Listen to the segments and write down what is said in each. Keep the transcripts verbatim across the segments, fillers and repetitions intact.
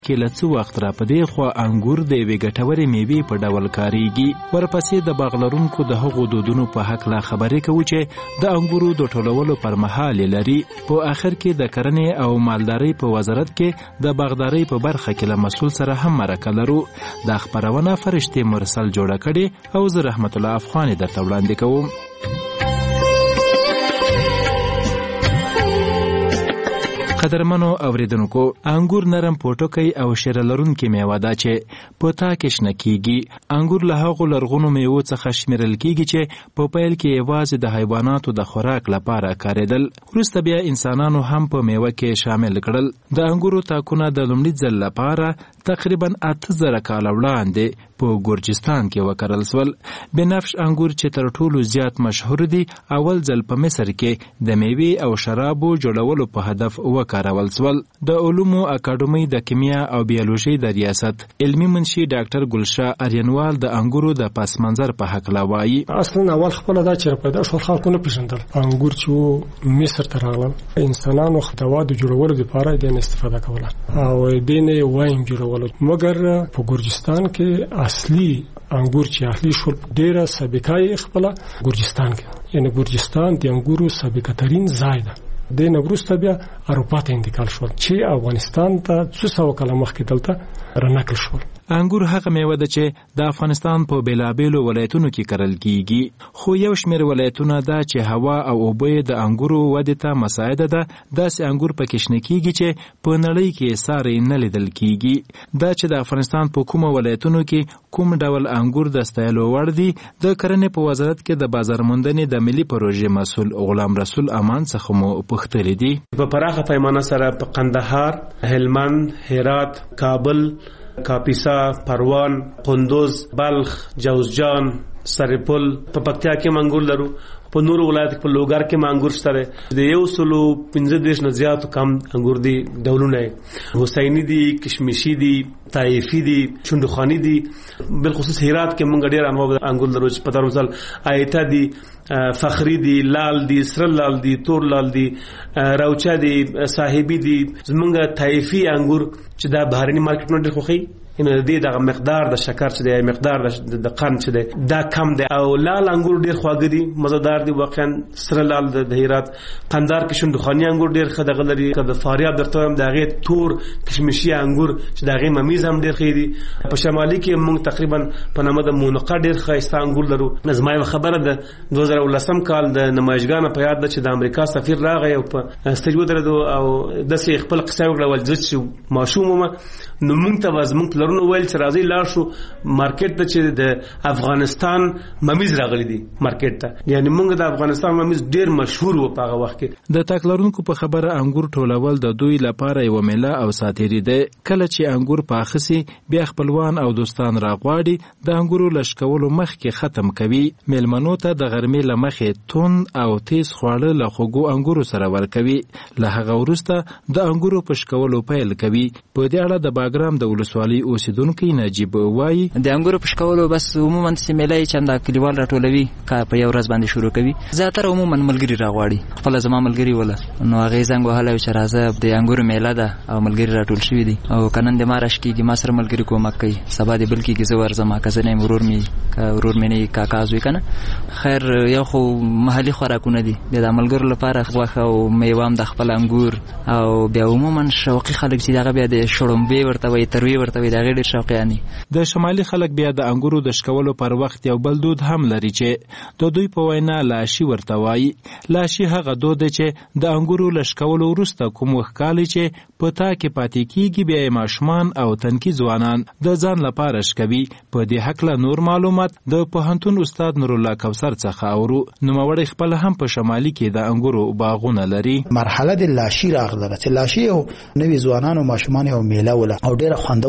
کې له څه وخت را په دې خوا انګور د یوې ګټورې میوې په ډول کاریږي. ورپسې د باغ لرونکو د هغو دودونو په هکله خبرې کوو چې د انګورو د ټولولو پر مهال لري. په آخر کې د کرنې او مالدارۍ په وزارت کې د باغدارۍ په برخه کې له مسؤل سره هم مرکه لرو. دا خپرونه فرشتې مرسل جوړه کړې او زه رحمت الله افغان درته وړاندې کوم. قدرمنو اوریدونکو، انګور نرم پوټکی او شیره لرونکې میوه ده چې په تا کې شنه کیږي. انګور له هغو لرغونو میوو څخه شمیرل کیږي چې په پیل کې یوازې د حیواناتو د خوراک لپاره کارېدل، وروسته بیا انسانانو هم په میوه کې شامل کړل. د انګورو تاکونه د لومړي ځل لپاره تقریبا اته زره کاله وړاندې په ګورجستان کې وکرل سول. بنفش انګور چې تر ټولو زیات مشهور دي، اول ځل په مصر کې د میوې او شرابو جوړولو په هدف وکارول سول. د علومو اکاډمۍ د کیمیا او بیولوژي د ریاست علمي منشي ډاکټر ګلشاه اریانوال د انګورو د پس منظر په حق وایي. اصلا اول خپل دا چې پیدا شو خلکو نه پیژندل انګور چې مصر ته راغلل، انسانانو خدوا د جوړولو لپاره د استفاده کوله او دینه وایم جوړول، مګر په ګورجستان کې اصلي انګور چې اهلي شول ډیره سابقه یې خپل ګورجستان کې، یعنی ګورجستان د انګورو سابقه ترين ځای ده. د نوروسته بیا اروپا ته انتقال شول چې افغانستان ته څو سو کاله مخکې دلته رانقل شول. انګور هغه میوه ده چې د افغانستان په بیلابیلو ولایتونو کې کرل کیږي، خو یو شمېر ولایتونه ده چې هوا او اوبه د انګورو ودې ته مساعده ده. داسې انګور پکې شنه کیږي چې په نړۍ کې ساری نه لیدل کیږي. دا چې د افغانستان په کومه ولایتونو کې کوم ډول انګور د ستایلو وړ دي، د کرنې په وزارت کې د بازار موندنې د ملي پروژې مسؤل غلام رسول امان څخه مو پوښتلي دي. په پراخه پیمانه سره په قندهار، هلمند، هرات، کابل، کاپیسا، پروان، قندوز، بلخ، جوزجان، سرپل، په پکتیا کې منګور لرو. په نورو ولایت په لوګر کې منګور شته. د یو سلو پنځه دیش نه زیات کم انګور دي ډولونه، حسینی دي، کشمیشي دي، طائفي دي، چوندخانی دي. بالخصوص هرات کې مونږ ډیر انواع انګور لرو چې په تاسو آیته دي، فخری دي، لال دي، سر لال دي، تور لال دي، راوچا دي، صاحبي دي. زمونږ طائفي انګور چې دا بهرني مارکیټونو ډیر خوخي، انه د دې د مقدار د شکر چې د مقدار د قند چې دا کم دی. او لال انګور ډیر خواږه دي، مزدار دي. واقعا سره لال د هرات قندار کې شوندخانی انګور ډیر خدغه لري. د فاریاب درته هم دغه تور کشمشي انګور چې دغه ممیز هم ډیر خېدي. په شمالي کې موږ تقریبا په نامه د مونقه ډیر خاصه انګور لرو. نظمای خبره ده دوه زره ولسم کال د نمایشګانو په یاد ده چې د امریکا سفیر راغی او په استجوب درلو او د سې خپل قصه وکړه ول چې ماشومه نو موږ ته وزمن لرونو ویل چې راځي لاړ شو مارکیټ ته چې د افغانستان ممیز راغلي دي مارکیټ ته، یعنی موږ د افغانستان ممیز ډیر مشهور و په هغه وخت کې. د تاک لرونکو په خبره انګور ټولول د دوی لپاره یو میله او ساتيري ده. کله چې انګور پاخسي بیا خپلوان او دوستان راغواړي د انګورو لشکولو مخکې ختم کوي. میلمنو ته د غرمې لمخې تون او تیز خواړه له خوږو انګورو سره ورکوي. له هغه وروسته د انګورو پشکولو پیل کوي. په دې اړه د باګرام د ولسوالۍ اوسیدونکو نجیب وایي د انګورو پشکولو بس عموما سیملای چنده کلیوال راټولوي کا په یو ورځ باندې شروع کوي. زیاتره عموما ملګری راغواړي، خپل زما ملګری ولا نو هغه زنګ وهله چې راځه د انګورو میله ده او ملګری راټول شوی دي او کنن د مارش کېږي ما سره ملګری کومک کوي. سبا دې بلکې کې زور زما کزنې مرور می کا ورور مې نه کاکا زوی کنه. خیر یو خو محلي خوراکونه دي د ملګرو لپاره غوښه او میوام د خپل انګور او بیا عموما شوقي خلک چې دغه بیا د شړومبې ورته وي تروي ورته وي دغه ډېر شوقیانی. د شمالي خلک بیا د انګورو د شکولو پر وخت یو بل دود هم لري چې د دوی په وینا لاشي ورته وایي. لاشي هغه دود چې د انګورو لشکولو وروسته کوم وښکالي چې په تا کې پاتې کیږي بیا ماشومان او تنکي ځوانان د ځان لپاره شکوي. په دې حقله نور معلومات د پوهنتون استاد نور الله کوثر څخه اورو. نوموړی خپل هم په شمالي کې د انګورو باغونه لري. مرحله د لاشي راغله چې لاشي او نوې ځوانان او ماشومان او میله ولا او ډېر خوندور میله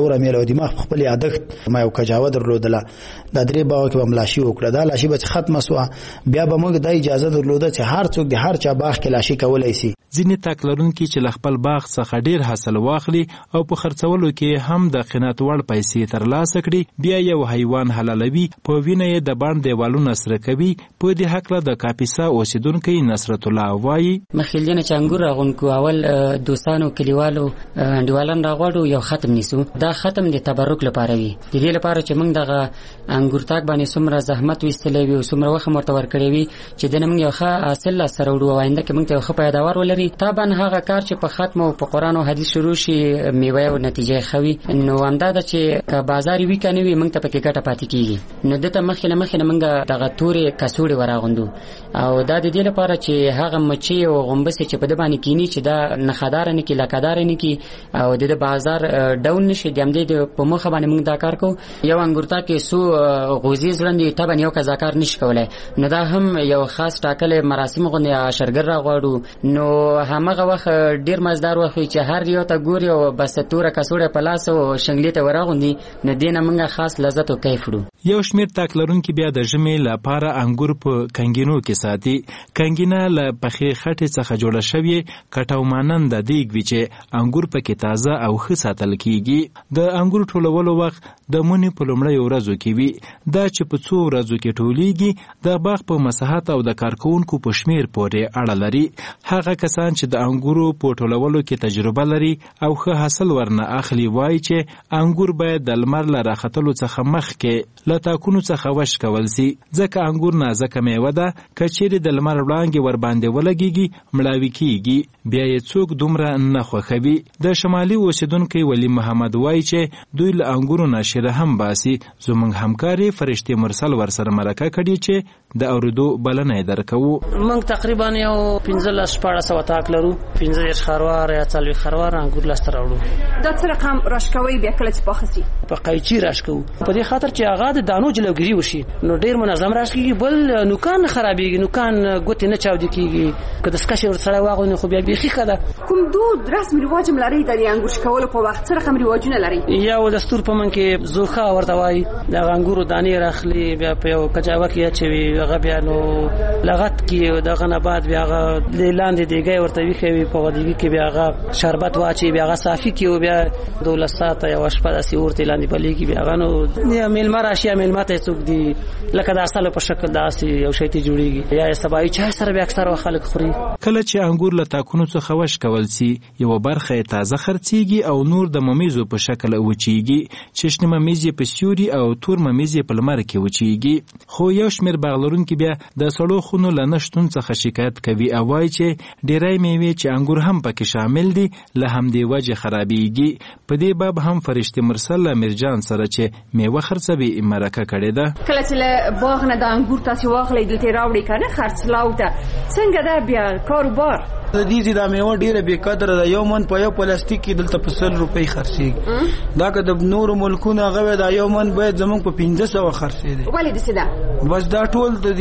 یو دماغ خپل عادت ما یو کجاوه درلودله د درې باغ کې ملاشي وکړه دا لاشي به ختمه سو بیا به موږ د اجازه درلوده چې هر څوک د هر چا باغ کې لاشي کولای شي. ځینې تاک لرونکي چې خپل باغ څخه ډیر حاصل واخلي او په خرڅولو کې هم د قناعت وړ پیسې ترلاسه کړي بیا یو حیوان حلالوي په وینه یې د باندې دیوالونه سره کوي. په دې حق له د کاپیسا اوسیدونکو نصرت الله وایي مخیلینه چې انګور راغونکو اول دوستانو کلیوالو انډیوالان راغواړو یو ختم نیسو دا ختم د تبرک لپاره وي د دې لپاره چې موږ دغه انګور تاک باندې څومره زحمت وستلې وي او څومره وخت مرته ورکړې وي چې د نن یو ښه حاصل سره وړو وایند کې موږ ته ښه پیداوار ولري طبعا هغه کار چې په ختم او په قران او حدیث شروع شي میوه او نتیجه خوي نو انداده چې ک بازار وی کنه وي موږ ته پکې ګټه پاتې کیږي نو دته مخله مخله موږ دغه تورې کسوړې وراغوندو او دا د دې لپاره چې هغه مچي او غومبس چې په د باندې کینی چې دا نخدار نه کی لکدار نه کی او د بازار ډاون نشي د همدې په مخه باندې موږ دا کار کو یو انګورتا کې سو غوزي زړندې تبن یو کزاکار نشي کولای نو دا هم یو خاص ټاکل مراسم غونډه شرګر راغواړو نو همغه وخت ډیر مزدار وخت چې هر یو ته ګوري او بس توره کسوړه په لاس او شنګلې ته وراغوندي نه دینه موږ خاص لذت او کیف وړو. یو شمیر تاک لرونکي بیا د ژمي لپاره انګور په کنګینو کې ساتي. کنګینه له پخې خټې څخه جوړه شوی کټاو مانند دیګ وی چې انګور پکې تازه او ښه ساتل کیږي. د انګور ټولولو وخت د مونې په لومړۍ ورځو کې وي دا چې په څو ورځو کې ټولیږي د باغ په مساحت او د کارکونکو په شمیر پورې اړه لري. هغه کسان چې د انګورو په ټولولو کې تجربه لري او ښه حاصل ورنه اخلي وایي چې انګور باید د لمر له راختلو څخه مخکې له تاکونو څخه وش کول سي ځکه انګور نازکه میوه ده که چیرې د لمر وړانګې ور باندې ولګیږي مړاوي کیږي بیا یې څوک دومره نه خوښوي. د شمالي اوسیدونکي ولی محمد وایي چې دوی له انګورو نه شیره هم باسي. زموږ همکاري فرشتي مرسل ورسره مرکه کړي چې د اوریدو بلنه یې درکوو. موږ تقریبا یو پنځلس شپاړس سوه تاک لرو پنځه دېرش خروار یا څلوېښت خروار انګور لاسته راوړو. دا څه رقم راشکوئ بیا کله چې پاخه سي؟ په قیچي راشکوو په دې خاطر چې هغه د دانو جلوګیري وشي نو ډیر منظم راشکېږي بل نوکان خرابېږي نوکان ګوتې نه چاودې کېږي که دستکشې ورسره واغوندي خو بیا بیخي ښه ده. کوم دود رسم رواج هم لرئ د دې انګور شکولو په وخت څه رقم رواجونه لرئ؟ یو دستور په من کې زورخه ورته وایي د انګورو دانې راخلي بیا په یو کجاوه کې اچوي هغه بیا نو لغت کې دغه نه بعد بیا هغه لاندې دیګی ورته ویښوي په دیګي کې بیا هغه شربت واچي بیا هغه صافي کې او بیا دولس ساعته یوه شپه داسې اور ته لاندې بلیږي بیا هغه نو میلمه راشي یا میلمه ته څوک دي لکه د اصلو په شکل داسې یو شی ته جوړیږي یا سبایي چای سره بیا اکثره خلک خوري. کله چې انګور له تاکونو څخه وش کول سي یو برخه تازه خرڅيږي او نور د ممیزو په شکل وچیږي چې شنه ممیز په سیوري او تور ممیز په لمر کې وچیږي. خو یو شمیر باغلرونکي بیا د سړو خونو له نشټون څخه شکایت کوي او وایي چې ډیری میوې چې انګور هم پکې شامل دي له همدې وجه خرابېږي. په دې باب هم فرشتي مرسل میرجان سره چې میوه خرڅوي مرکه کړې ده. کله چې له باغ نه د انګور تاسو واخلئ دلته راوړئ کنه خرڅلاو ته څنګه ده بیا کاروبار؟ د دې چې دا میوه ډیره بې قدره ده یو من په یو پلاستیک کې دلته په سل روپۍ خرڅېږي دا که د نورو ملکونو هغه دا یو من باید زموږ په پنځه سوه خرڅېدی. ولې داسې ده؟ بس دا ټول د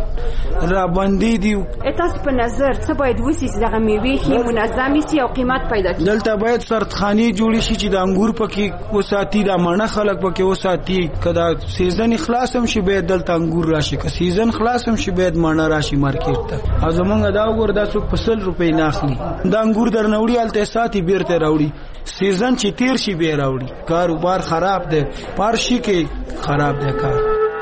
دې راباندې دي. تاسو په نظر څه باید وسي چې دغه میوې ښې منظمې سي او قیمت پیدا کړي؟ دلته باید سردخانې جوړې شي چې د انګور پکې وساتي دا مڼه خلک پکې وساتي که دا سیزن خلاص هم شي باید دلته انګور راشي که سیزن خلاص هم شي باید مڼه راشي مارکیټ ته. او زمونږ دا وګوره دا څوک په سل روپۍ نه اخلي دا انګور درنه وړي هلته ساتي بیرته راوړي سیزن چې تیر شي بیا راوړي. کاروبار خراب دی پارشي کې خراب دی کار.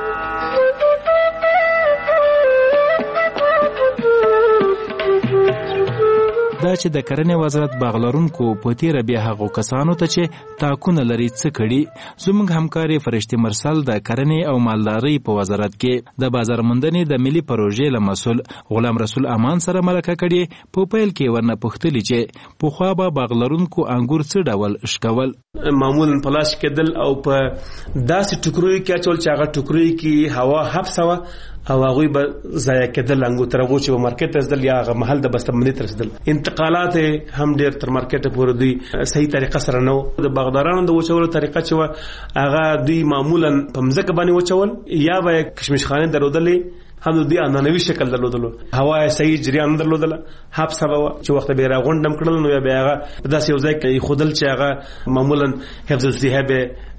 دا چې د کرنې وزارت باغلرونکو په تیره بیا هغو کسانو ته چې تاکونه لري څه کړي. زموږ همکاري فرشتي مرسل د کرنې او مالدارۍ په وزارت کې د بازار موندنې د ملي پروژې له مسؤل غلام رسول امان سره مرکه کړې. په پیل کې ورنه پوښتلي چې پخوا به باغلرونکو انګور څه ډول شکول؟ معمولا پلاش کېدل او په داسې ټوکریو کې اچول چې هغه ټوکریو کې هوا حبسه وه او هغوی به ضایع کېدل انګور تر هغو چې به مارکېټ ته رسېدل یا هغه محل د بستهبندۍ ته رسېدل. انتقالات هم ډېر تر مارکېټه پورې دوی صحیح طریقه سره نه و. د باغدارانو د وچولو طریقه چې وه هغه دوی معمولا په مځکه باندې وچول یا به یې کشمشخانې درلودلې هم دوی عنعنوي شکل درلودلو هوا یې صحیح جریان درلودله حبسه به وه چې وخت به یې راغونډ هم کړل نو یا به یې هغه په داسې یو ځای کې ایښودل چې هغه معمولا حفظ الصحه به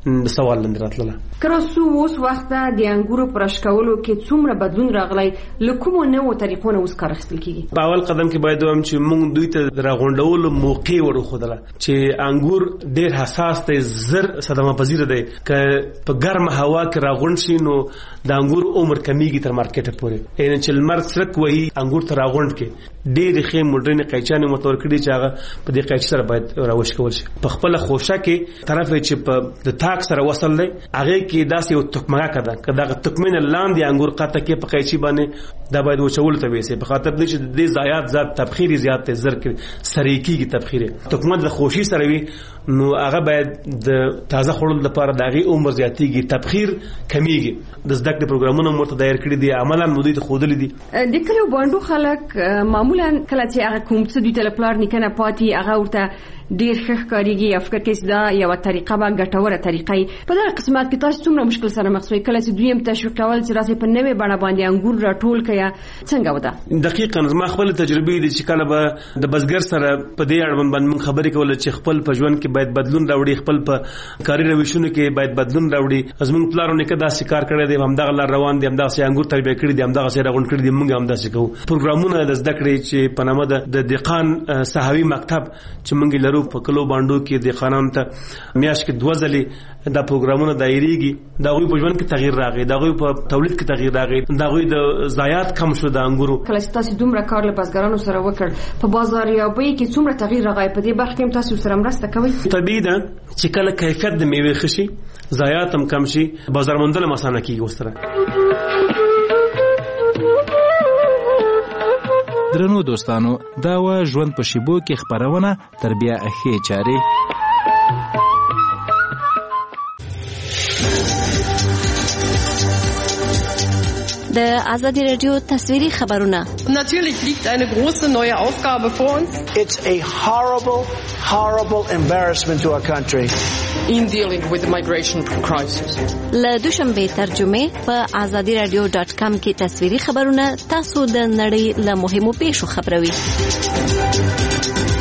سوال لاندې راتلله. کراسو اوس وخت د انګورو پرش کولو کې څومره بدلون راغلی له کومو نوو طریقو نه اوس کار اخیستل کیږي؟ په اول قدم کې باید وایم چې موږ دوی ته د راغونډولو موقع ورښودله چې انګور ډېر حساس دی، زر صدمه پذیره دی. که په ګرمه هوا کې راغونډ شي نو د انګور عمر کمیږي تر مارکیټه پورې. یعنې چې لمر څرک وهي انګور ته راغونډ کې ډېرې ښې موډرنې قیچانې مو ته ورکړي چې هغه په دې قیچي سره باید راوشکول شي. په خپله خوشه کې طرف یې چې په د تاک سره وصل دی هغې کې داسې یو تکمګه ده، که دغه تکمې نه لاندې انګور قطع کې په قیچي باندې دا باید وچولو ته ویسي، په خاطر دی چې د دې ضایعات زیات تبخیر یې زیات دی، زر کې سریع کېږي تبخیر یې. تکمه د خوشي سره وي نو هغه باید د تازه خوړلو لپاره د هغې عمر زیاتېږي، تبخیر کمیږي. د زده کړې پروګرامونه مو ورته دایر کړي دي، عملا مو دوی ته ښودلي دي. د کلیو بانډو خلک معمولا کله چې هغه کوم څه دوی ته له پلار نیکه نه پاتې هغه ورته ډېر ښه ښکارېږي یا فکر کوي چې دا یوه طریقه به ګټوره طریقه وي. په دغه قسمت کې تاسو څومره مشکل سره مخ شوئ کله چې دوی هم تشویق کول چې راسئ په نوې بڼه باندې انګور راټول کړئ څنګه وده؟ دقیقاً زما خپله تجربې دي چې کله به د بزګر سره په دې اړوند باندې موږ خبرې کولې چې خپل په ژوند کې باید بدلون راوړي، خپل په کاري روشونو کې باید بدلون راوړي. زموږ پلار او نیکه داسې کار کړی دی، همدغه لار روان دي، همدغسې انګور تربیه کړي دي، همدغسې راغونډ کړي دي، موږ همداسې کوو. پروګرامونه د زده کړې چې په نامه د دهقان صحوي مکتب چې موږ لرو په کلو بانډو کې دهقانانو ته میاشت کې دوه ځلې دا پروګرامونه دایریږي. د هغوی په ژوند کې تغییر راغی، د هغوی په تولید کې تغییر راغی، د هغوی د ضایعات کم شو د انګورو. کله چې تاسو دومره کار له بزګرانو سره وکړ په بازاریابۍ کې څومره تغییر راغی؟ په دې برخه کې هم تاسو سره مرسته کوئ؟ طبیعي ده چې کله کیفیت د میوې ښه شي، ضایعات هم کم شي، بازار موندل هم اسانه کېږي ورسره. درنو دوستانو، دا و ژوند په شیبو کې خپرونه تر بیا ښې چارې. د آزادی رادیو تصویری خبرونه. Natürlich liegt eine große neue Aufgabe vor uns. It's a horrible, horrible embarrassment to our country. In dealing with the migration crisis. له دوشنبه ترجمه په آزادی رادیو ډاټ کام کې تصویری خبرونه تاسو د نړۍ له مهمو پیښو خبروي.